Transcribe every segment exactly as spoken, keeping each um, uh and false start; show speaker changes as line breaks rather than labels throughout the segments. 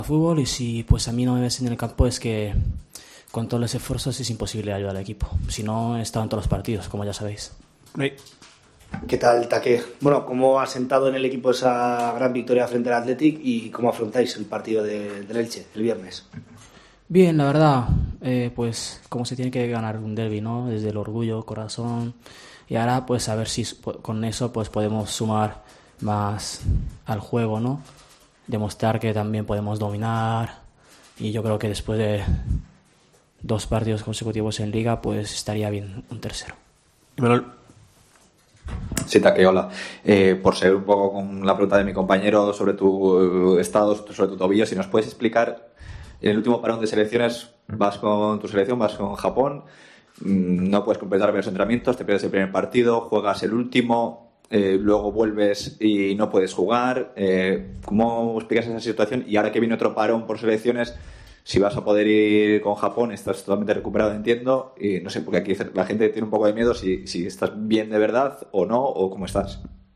Fútbol y si pues a mí no me ves en el campo es que con todos los esfuerzos es imposible ayudar al equipo. Si no, he estado en todos los partidos, como ya sabéis.
Sí. ¿Qué tal, Taque? Bueno, ¿cómo ha sentado en el equipo esa gran victoria frente al Athletic y cómo afrontáis el partido de, del Elche el viernes?
Bien, la verdad, eh, pues como se tiene que ganar un derbi, ¿no? Desde el orgullo, corazón, y ahora pues a ver si con eso pues podemos sumar más al juego, ¿no? Demostrar que también podemos dominar, y yo creo que después de dos partidos consecutivos en Liga pues estaría bien un tercero.
Manuel.
Sí, Taque, hola. Eh, por seguir un poco con la pregunta de mi compañero sobre tu estado, sobre tu tobillo, si nos puedes explicar, en el último parón de selecciones vas con tu selección, vas con Japón, no puedes completar varios entrenamientos, te pierdes el primer partido, juegas el último, eh, luego vuelves y no puedes jugar. Eh, ¿Cómo explicas esa situación? Y ahora que viene otro parón por selecciones, si vas a poder ir con Japón, estás totalmente recuperado, entiendo, y no sé, porque aquí la gente tiene un poco de miedo si, si estás bien de verdad o no, o cómo estás.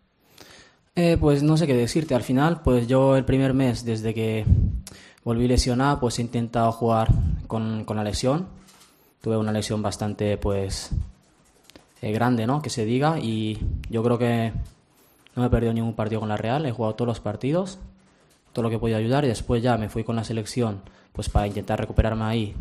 Eh, pues no sé qué decirte, al final, pues yo el primer mes, desde que volví lesionado, pues he intentado jugar con, con la lesión. Tuve una lesión bastante, pues, eh, grande, ¿no? Que se diga, y yo creo que no me he perdido ningún partido con la Real, he jugado todos los partidos, todo lo que he podido ayudar, y después ya me fui con la selección pues para intentar recuperarme ahí,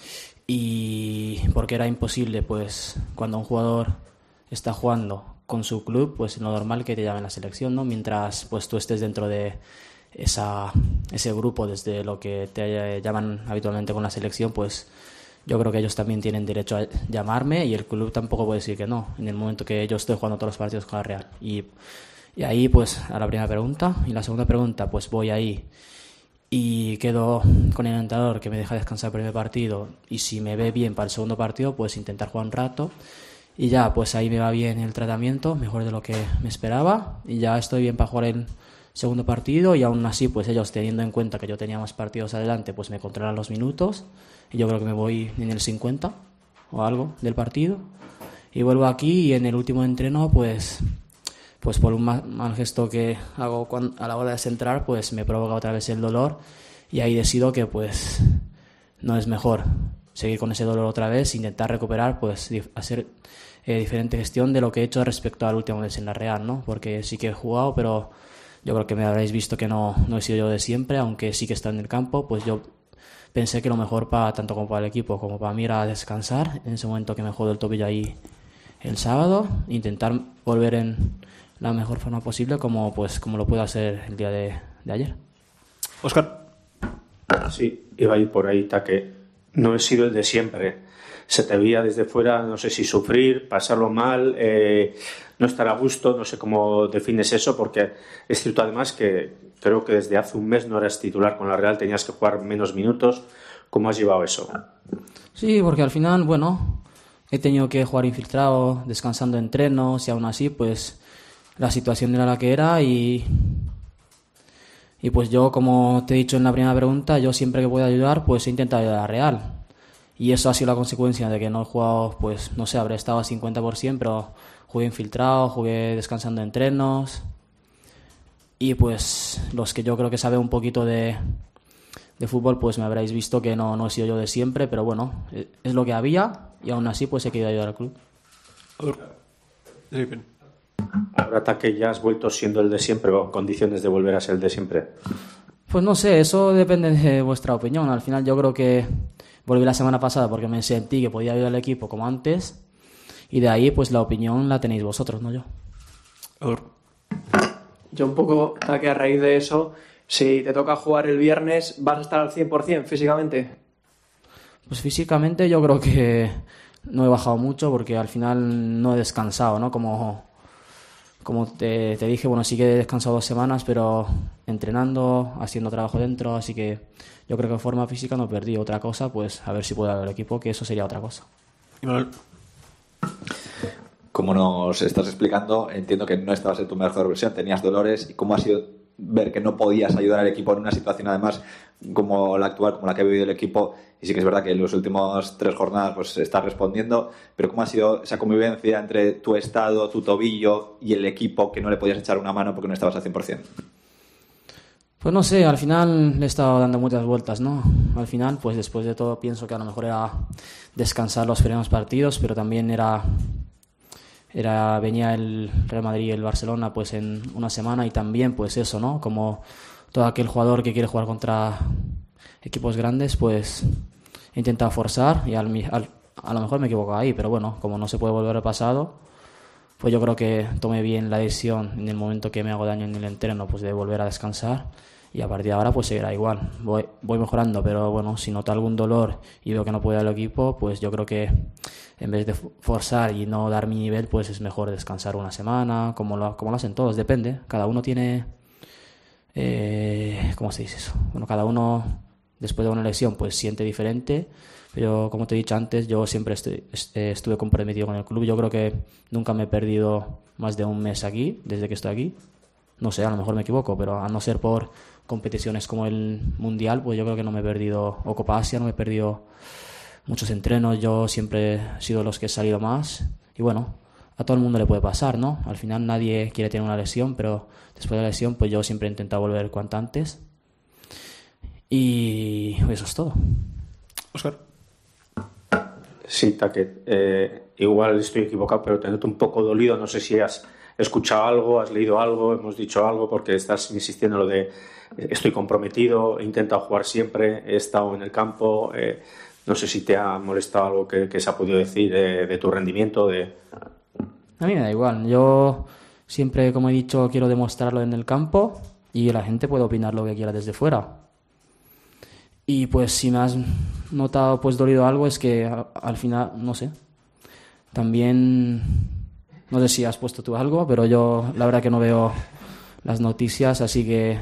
y porque era imposible pues cuando un jugador está jugando con su club, pues lo normal que te llamen a la selección, ¿no? Mientras pues tú estés dentro de esa ese grupo, desde lo que te llaman habitualmente con la selección, pues yo creo que ellos también tienen derecho a llamarme, y el club tampoco puede decir que no en el momento que yo estoy jugando todos los partidos con la Real. Y, y ahí pues a la primera pregunta, y la segunda pregunta, pues voy ahí y quedo con el entrenador que me deja descansar el primer partido, y si me ve bien para el segundo partido pues intentar jugar un rato, y ya pues ahí me va bien el tratamiento, mejor de lo que me esperaba, y ya estoy bien para jugar el segundo partido. Y aún así pues ellos, teniendo en cuenta que yo tenía más partidos adelante, pues me controlan los minutos, y yo creo que me voy en el cincuenta o algo del partido, y vuelvo aquí, y en el último entreno pues pues por un mal, mal gesto que hago cuando, a la hora de centrar, pues me provoca otra vez el dolor, y ahí decido que pues no es mejor seguir con ese dolor otra vez, intentar recuperar, pues hacer eh, diferente gestión de lo que he hecho respecto al último mes en la Real, ¿no? Porque sí que he jugado, pero yo creo que me habréis visto que no, no he sido yo de siempre, aunque sí que está en el campo. Pues yo pensé que lo mejor para tanto como para el equipo como para mí era descansar en ese momento que me jodo el tobillo ahí el sábado, intentar volver en la mejor forma posible, como pues como lo puedo hacer el día de, de ayer.
Óscar.
Sí, iba a ir por ahí, Taque. No he sido el de siempre. Se te veía desde fuera, no sé si sufrir, pasarlo mal, eh, no estar a gusto, no sé cómo defines eso, porque es cierto además que creo que desde hace un mes no eras titular con la Real, tenías que jugar menos minutos. ¿Cómo has llevado eso?
Sí, porque al final, bueno, he tenido que jugar infiltrado, descansando en entrenos, y aún así pues la situación era la que era, y y pues yo, como te he dicho en la primera pregunta, yo siempre que puedo ayudar pues he intentado ayudar a la Real, y eso ha sido la consecuencia de que no he jugado, pues no sé, habré estado a cincuenta por ciento, pero jugué infiltrado, jugué descansando en entrenos, y pues los que yo creo que saben un poquito de, de fútbol pues me habréis visto que no, no he sido yo de siempre, pero bueno, es lo que había, y aún así pues he querido ayudar al club.
Sí, bien.
Ahora, Taque, ya has vuelto siendo el de siempre, o condiciones de volver a ser el de siempre.
Pues no sé, eso depende de vuestra opinión. Al final yo creo que volví la semana pasada porque me sentí que podía ayudar al equipo como antes, y de ahí pues la opinión la tenéis vosotros, no yo.
Yo un poco, Taque, a raíz de eso, si te toca jugar el viernes, ¿vas a estar al cien por ciento físicamente?
Pues físicamente yo creo que no he bajado mucho, porque al final no he descansado, ¿no? Como, como te, te dije, bueno, sí que he descansado dos semanas, pero entrenando, haciendo trabajo dentro, así que yo creo que en forma física no perdí. Otra cosa, pues a ver si puedo dar al equipo, que eso sería otra cosa.
Como nos estás explicando, entiendo que no estabas en tu mejor versión, tenías dolores, y cómo ha sido ver que no podías ayudar al equipo en una situación además como la actual, como la que ha vivido el equipo. Y sí que es verdad que en las últimas tres jornadas pues estás respondiendo, pero cómo ha sido esa convivencia entre tu estado, tu tobillo y el equipo, que no le podías echar una mano porque no estabas al cien por ciento.
Pues no sé, al final le he estado dando muchas vueltas, ¿no? Al final, pues después de todo pienso que a lo mejor era descansar los primeros partidos, pero también era, era venía el Real Madrid y el Barcelona pues en una semana y también pues eso, ¿no? Como todo aquel jugador que quiere jugar contra equipos grandes, pues he intentado forzar y al, al, a lo mejor me equivoco ahí, pero bueno, como no se puede volver al pasado, pues yo creo que tomé bien la decisión en el momento que me hago daño en el entreno, pues de volver a descansar. Y a partir de ahora pues seguirá igual, voy, voy mejorando, pero bueno, si noto algún dolor y veo que no puedo ir al equipo, pues yo creo que en vez de forzar y no dar mi nivel, pues es mejor descansar una semana, como lo, como lo hacen todos, depende, cada uno tiene, eh, ¿cómo se dice eso? Bueno, cada uno después de una lesión pues siente diferente, pero como te he dicho antes, yo siempre estoy, estuve comprometido con el club, yo creo que nunca me he perdido más de un mes aquí, desde que estoy aquí. No sé, a lo mejor me equivoco, pero a no ser por competiciones como el Mundial, pues yo creo que no me he perdido, o Copa Asia, no me he perdido muchos entrenos, yo siempre he sido los que he salido más. Y bueno, a todo el mundo le puede pasar, ¿no? Al final nadie quiere tener una lesión, pero después de la lesión, pues yo siempre he intentado volver cuanto antes. Y eso es todo.
Óscar. Sí, Taque, eh, igual estoy equivocado, pero te noto un poco dolido, no sé si has escuchado algo, has leído algo, hemos dicho algo, porque estás insistiendo en lo de eh, estoy comprometido, he intentado jugar siempre, he estado en el campo, eh, no sé si te ha molestado algo que, que se ha podido decir de, de tu rendimiento. De...
A mí me da igual, yo siempre, como he dicho, quiero demostrarlo en el campo y la gente puede opinar lo que quiera desde fuera. Y pues si me has notado pues dolido algo es que al, al final, no sé, también... No sé si has puesto tú algo, pero yo la verdad que no veo las noticias, así que...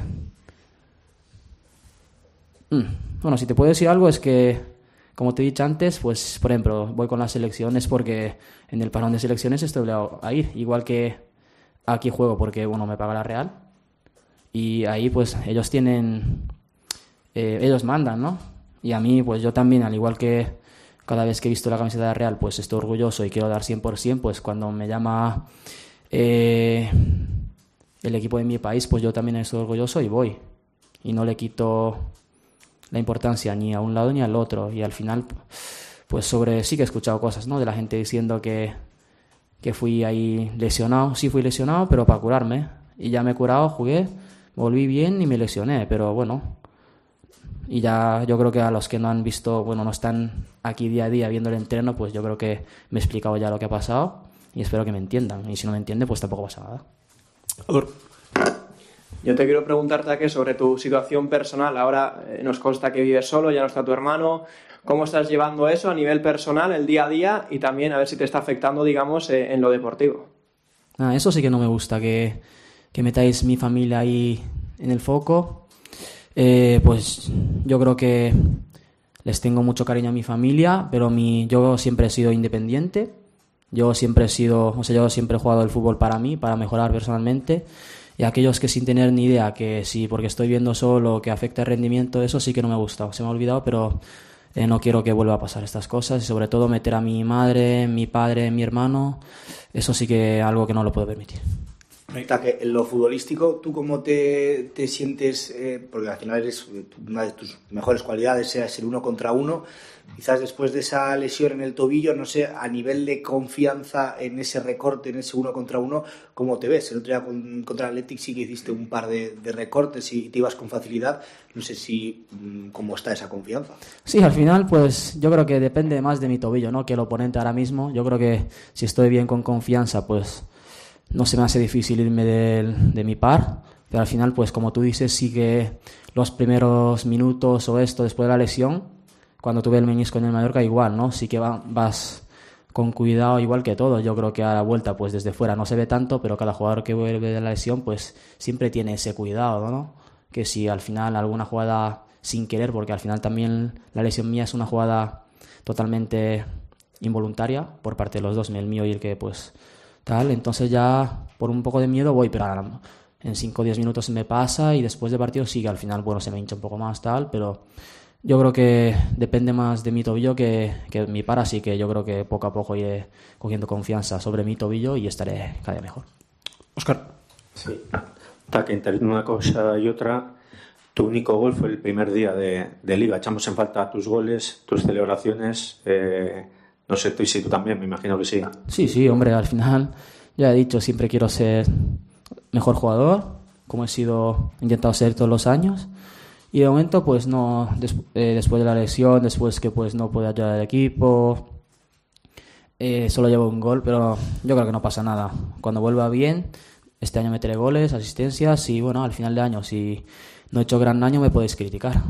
Bueno, si te puedo decir algo es que, como te he dicho antes, pues, por ejemplo, voy con las selecciones porque en el parón de selecciones estoy obligado a ir, igual que aquí juego porque, bueno, me paga la Real y ahí, pues, ellos tienen... Eh, ellos mandan, ¿no? Y a mí, pues, yo también, al igual que... Cada vez que he visto la camiseta de Real, pues estoy orgulloso y quiero dar cien por ciento, pues cuando me llama eh, el equipo de mi país, pues yo también estoy orgulloso y voy. Y no le quito la importancia ni a un lado ni al otro. Y al final, pues sobre sí que he escuchado cosas, ¿no? De la gente diciendo que, que fui ahí lesionado. Sí fui lesionado, pero para curarme. Y ya me he curado, jugué, volví bien y me lesioné, pero bueno... Y ya yo creo que a los que no han visto, bueno, no están aquí día a día viendo el entreno, pues yo creo que me he explicado ya lo que ha pasado y espero que me entiendan. Y si no me entienden, pues tampoco pasa nada.
Yo te quiero preguntar, Taque, sobre tu situación personal. Ahora eh, nos consta que vives solo, ya no está tu hermano. ¿Cómo estás llevando eso a nivel personal, el día a día? Y también a ver si te está afectando, digamos, eh, en lo deportivo.
Ah, eso sí que no me gusta, que, que metáis mi familia ahí en el foco. Eh, pues yo creo que les tengo mucho cariño a mi familia, pero mi, yo siempre he sido independiente, yo siempre he sido, o sea, yo siempre he jugado el fútbol para mí, para mejorar personalmente, y aquellos que sin tener ni idea que si porque estoy viendo solo que afecta el rendimiento, eso sí que no me gusta, se me ha olvidado, pero eh, no quiero que vuelva a pasar estas cosas, y sobre todo meter a mi madre, mi padre, mi hermano, eso sí que es algo que no lo puedo permitir.
Que en lo futbolístico, ¿tú cómo te, te sientes? Eh, porque al final eres una de tus mejores cualidades, sea ser uno contra uno. Quizás después de esa lesión en el tobillo, no sé, a nivel de confianza en ese recorte, en ese uno contra uno, ¿cómo te ves? El otro día con, contra el Athletic sí que hiciste un par de, de recortes y te ibas con facilidad. No sé si cómo está esa confianza.
Sí, al final, pues yo creo que depende más de mi tobillo, ¿no? Que el oponente ahora mismo. Yo creo que si estoy bien con confianza, pues no se me hace difícil irme de, de mi par, pero al final, pues como tú dices, sí que los primeros minutos o esto después de la lesión, cuando tuve el menisco en el Mallorca, igual, ¿no? Sí que va, vas con cuidado igual que todo. Yo creo que a la vuelta, pues desde fuera no se ve tanto, pero cada jugador que vuelve de la lesión, pues siempre tiene ese cuidado, ¿no? Que si al final alguna jugada sin querer, porque al final también la lesión mía es una jugada totalmente involuntaria por parte de los dos, el mío y el que, pues... tal, entonces ya por un poco de miedo voy, pero en cinco o diez minutos me pasa y después de partido sigue, al final bueno se me hincha un poco más tal, pero yo creo que depende más de mi tobillo que, que mi par, así que yo creo que poco a poco iré cogiendo confianza sobre mi tobillo y estaré cada día mejor.
Óscar. Sí, para que entre una cosa y otra, Tu único gol fue el primer día de, de Liga. Echamos en falta tus goles, tus celebraciones. Eh, no sé tú, si tú también, me imagino que sí.
Sí, sí, hombre, al final ya he dicho, siempre quiero ser mejor jugador, como he sido, he intentado ser todos los años. Y de momento, pues no, des, eh, después de la lesión, después que pues no pude ayudar al equipo, eh, solo llevo un gol, pero yo creo que no pasa nada. Cuando vuelva bien, este año meteré goles, asistencias y bueno, al final de año, si no he hecho gran año, me podéis criticar.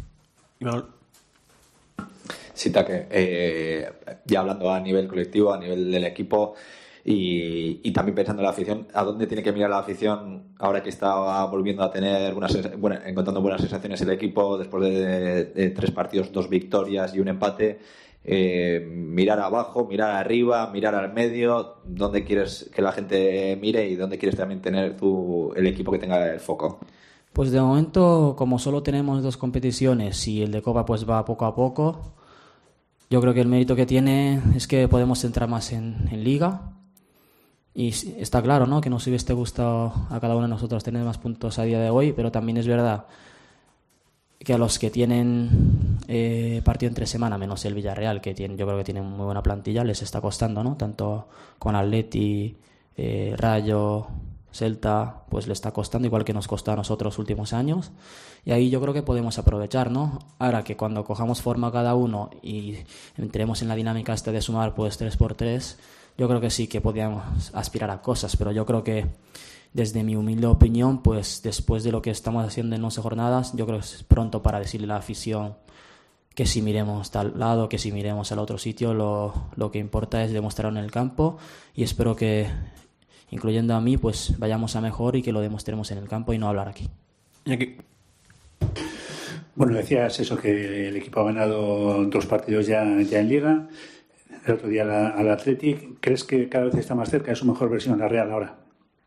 Sí, Taque, eh, ya hablando a nivel colectivo, a nivel del equipo y, y también pensando en la afición, ¿a dónde tiene que mirar la afición ahora que está volviendo a tener buenas, bueno, encontrando buenas sensaciones el equipo después de, de, de tres partidos, dos victorias y un empate? Eh, mirar abajo, mirar arriba, mirar al medio, ¿dónde quieres que la gente mire y dónde quieres también tener tu, el equipo que tenga el foco?
Pues de momento, como solo tenemos dos competiciones y el de Copa pues va poco a poco, yo creo que el mérito que tiene es que podemos centrar más en, en Liga. Y está claro, ¿no?, que nos hubiese gustado a cada uno de nosotros tener más puntos a día de hoy, pero también es verdad que a los que tienen eh, partido entre semana, menos el Villarreal, que tiene, yo creo que tiene muy buena plantilla, les está costando, ¿no? Tanto con Atleti, eh, Rayo, Celta, pues le está costando, igual que nos costó a nosotros los últimos años. Y ahí yo creo que podemos aprovechar, ¿no? Ahora que cuando cojamos forma cada uno y entremos en la dinámica esta de sumar pues tres por tres, yo creo que sí que podíamos aspirar a cosas, pero yo creo que desde mi humilde opinión, pues después de lo que estamos haciendo en once jornadas, yo creo que es pronto para decirle a la afición que si miremos tal lado, que si miremos al otro sitio, lo, lo que importa es demostrarlo en el campo y espero que, incluyendo a mí, pues vayamos a mejor y que lo demostremos en el campo y no hablar aquí.
Y aquí.
Bueno, decías eso, que el equipo ha ganado dos partidos ya, ya en Liga. El otro día al Athletic. ¿Crees que cada vez está más cerca de su mejor versión, la Real, ahora?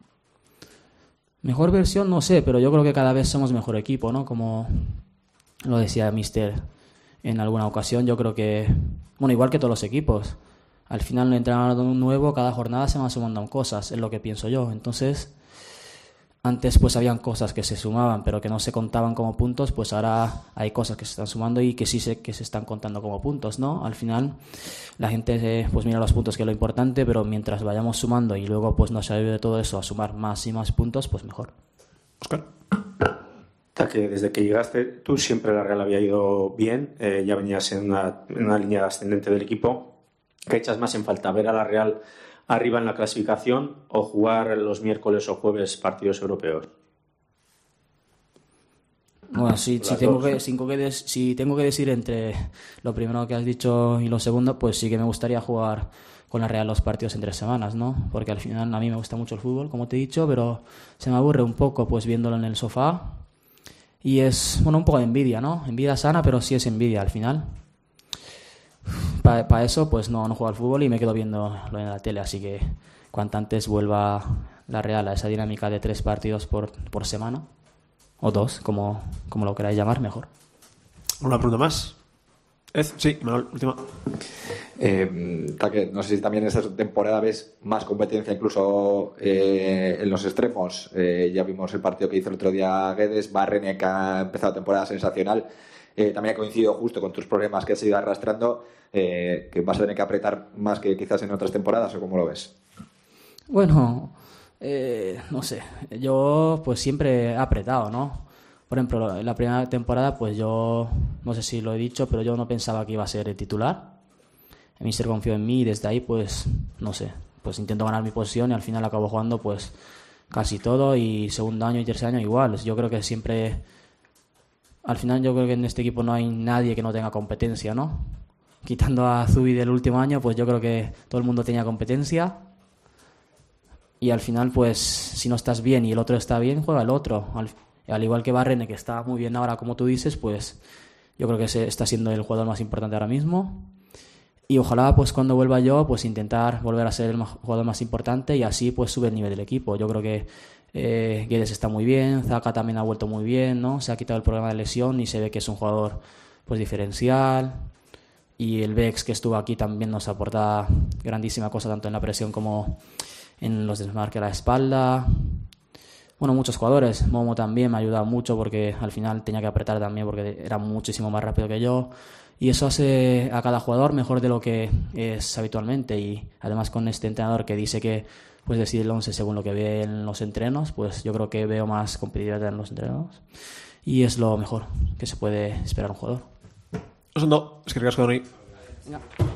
Mejor versión no sé, pero yo creo que cada vez somos mejor equipo, ¿no? Como lo decía Mister en alguna ocasión, yo creo que, bueno, igual que todos los equipos, al final un entrenador nuevo, cada jornada se van sumando cosas, es lo que pienso yo. Entonces, antes pues habían cosas que se sumaban pero que no se contaban como puntos, pues ahora hay cosas que se están sumando y que sí sé que se están contando como puntos, ¿no? Al final la gente pues mira los puntos, que es lo importante, pero mientras vayamos sumando y luego pues nos ayude de todo eso a sumar más y más puntos, pues mejor.
Óscar.
Que desde que llegaste tú siempre la Real había ido bien, eh, ya venías en una, en una línea ascendente del equipo. ¿Qué echas más en falta? ¿Ver a la Real arriba en la clasificación o jugar los miércoles o jueves partidos europeos?
Bueno, si, si, tengo que, si, tengo que des, si tengo que decir entre lo primero que has dicho y lo segundo, pues sí que me gustaría jugar con la Real los partidos entre semanas, ¿no? Porque al final a mí me gusta mucho el fútbol, como te he dicho, pero se me aburre un poco pues viéndolo en el sofá y es, bueno, un poco de envidia, ¿no? Envidia sana, pero sí es envidia al final. Para pa eso pues no, no juego al fútbol y me quedo viendo lo en la tele, así que cuanto antes vuelva la Real a esa dinámica de tres partidos por, por semana o dos, como, como lo queráis llamar, mejor.
¿Una pregunta más? Ed, sí, Manuel, última.
Eh, Taque, no sé si también esta temporada ves más competencia incluso eh, en los extremos. Eh, ya vimos el partido que hizo el otro día Guedes, Barrene, que ha empezado temporada sensacional. Eh, también ha coincidido justo con tus problemas que has ido arrastrando, eh, que vas a tener que apretar más que quizás en otras temporadas, ¿o cómo lo ves?
Bueno, eh, no sé, yo pues siempre he apretado, ¿no? Por ejemplo, en la primera temporada pues yo, no sé si lo he dicho, pero yo no pensaba que iba a ser el titular. El míster confió en mí y desde ahí pues, no sé, pues intento ganar mi posición y al final acabo jugando pues casi todo, y segundo año y tercer año igual. Yo creo que siempre, al final yo creo que en este equipo no hay nadie que no tenga competencia, ¿no? Quitando a Zubi del último año, pues yo creo que todo el mundo tenía competencia. Y al final, pues, si no estás bien y el otro está bien, juega el otro. Al, al igual que Barrene, que está muy bien ahora, como tú dices, pues yo creo que se está siendo el jugador más importante ahora mismo. Y ojalá, pues, cuando vuelva yo, pues intentar volver a ser el jugador más importante y así, pues, sube el nivel del equipo. Yo creo que eh, Guedes está muy bien, Zaka también ha vuelto muy bien, ¿no? Se ha quitado el problema de lesión y se ve que es un jugador, pues, diferencial. Y el Bex, que estuvo aquí, también nos aporta grandísima cosa, tanto en la presión como en los desmarques a la espalda. Bueno, muchos jugadores. Momo también me ha ayudado mucho porque al final tenía que apretar también porque era muchísimo más rápido que yo. Y eso hace a cada jugador mejor de lo que es habitualmente. Y además con este entrenador que dice que pues decide el once según lo que ve en los entrenos, pues yo creo que veo más competitividad en los entrenos. Y es lo mejor que se puede esperar un jugador.
Oso ondo, eskerrik asko honi.
Venga.